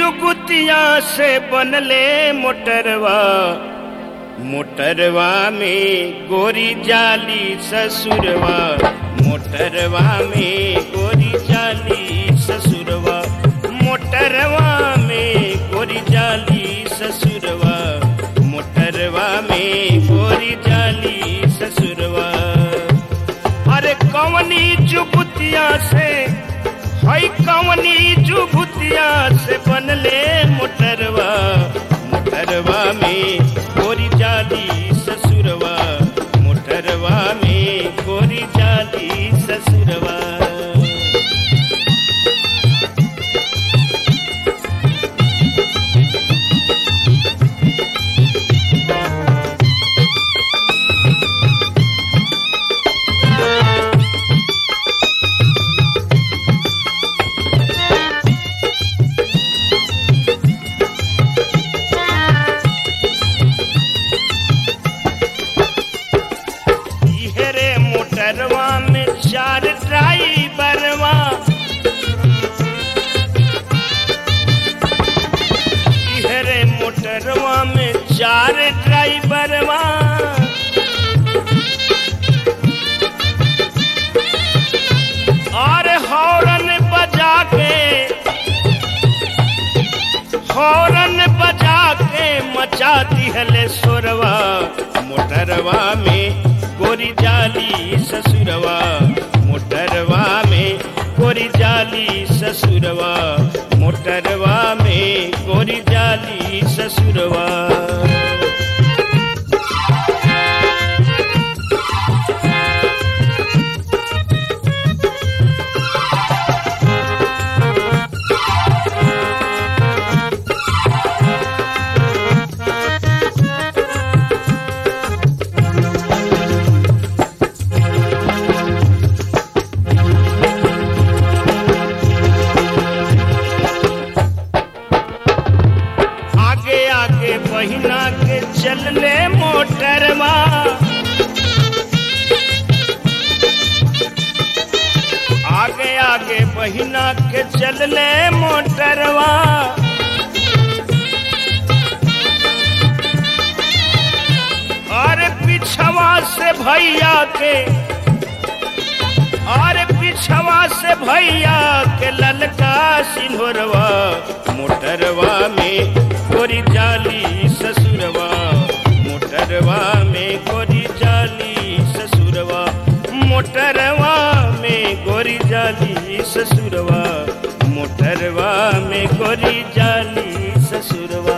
जुगुतिया से बनले मोटरवा, मोटरवा में गोरी जाली ससुरवा, मोटरवा में गोरी जाली ससुरवा, मोटरवा में गोरी जाली ससुरवा, मोटरवा में गोरी जाली ससुरवा। अरे कवनी जुगुतिया से, हई कवनी जुगुतिया से बनले मोटरवा, मोटरवा में गोरी जाली ससुरवा, मोटरवा में गोरी जाली ससुरवा। मोटरवा में चार ड्राइवरवा, इहरे मोटरवा में चार ड्राइवरवा। और हॉर्न बजा के मचा दिहले शोरवा, मोटरवा में गोरी जाली ससुरवा, मोटरवा में गोरी जाली ससुरवा, मोटरवा में गोरी जाली ससुरवा। बहिना के चलले मोटरवा, आगे आगे बहिना के चलले मोटरवा। और पिछवा से भैया के, और पिछवा से भैया के ललका सिंहरवा, मोटरवा में गोरी जाली ससुरवा, मोटरवा में गोरी जाली ससुरवा, मोटरवा में गोरी जाली ससुरवा, मोटरवा में गोरी जाली ससुरवा।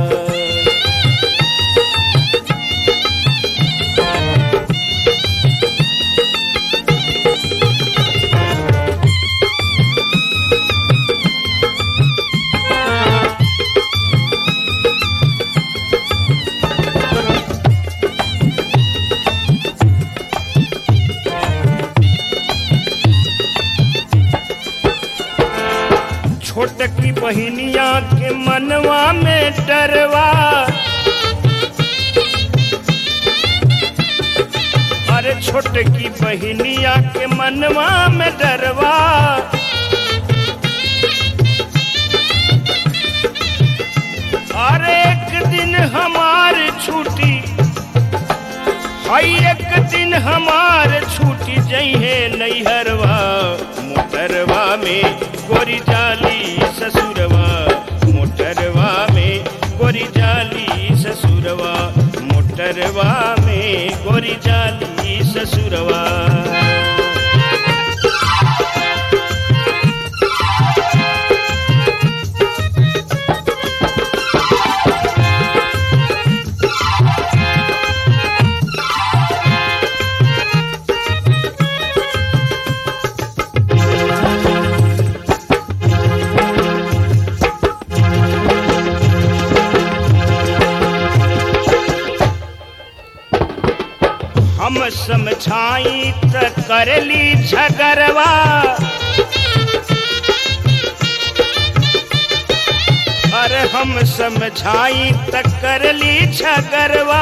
छोटकी बहिनिया के मनवा में डरवा, अरे छोटकी बहिनिया के मनवा में डरवा। अरे एक दिन हमार छूटी, हई एक दिन हमार छूटी जइहे नैहरवा, मोटरवा में गोरी जाली ससुरवा, मोटरवा में गोरी जाली ससुरवा, मोटरवा में गोरी जाली ससुरवा। हम समझाई त करली झगरवा, अरे हम समझाई त करली झगरवा।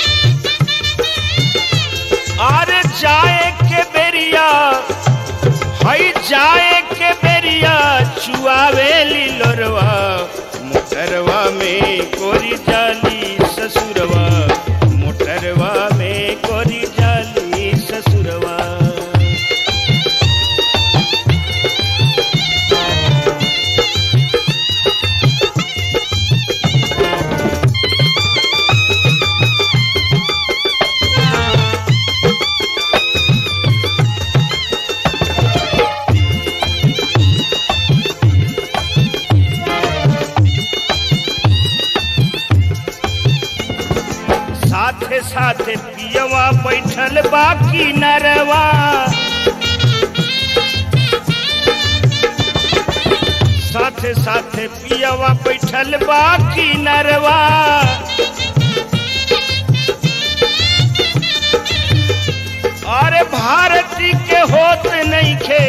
अरे जाए के बेरिया हई जाए के बेरिया चुआवेली लोरवा मोटरवा में कोरी जाली ससुरवा मोटरवा में कोरी जाली ससुरवा। साथे साथे पियवा बैठल बाकी नरवा साथे साथे पियवा बैठल बाकी नरवा। अरे भारती के होत नहीं खे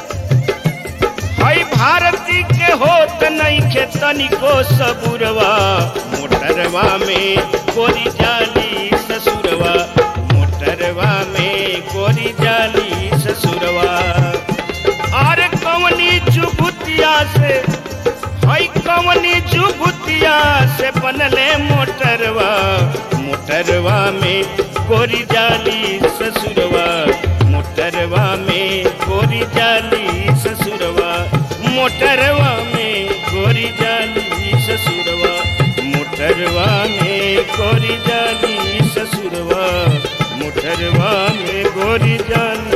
हई भारती के होत नहीं खे तनिको सबुरवा मोटरवा में कोरी जाली ससुरवा मोटरवा में कोरी जाली ससुरवा। अरे कवनी जुगुतिया से हई कवनी जुगुतिया से बनले मोटरवा मोटरवा में कोरी जाली ससुरवा मोटरवा में कोरी जाली ससुरवा मोटरवा में कोरी जाली ससुरवा मोटरवा में कोरी जाली ससुरवा मोटरवा में गोरी जाली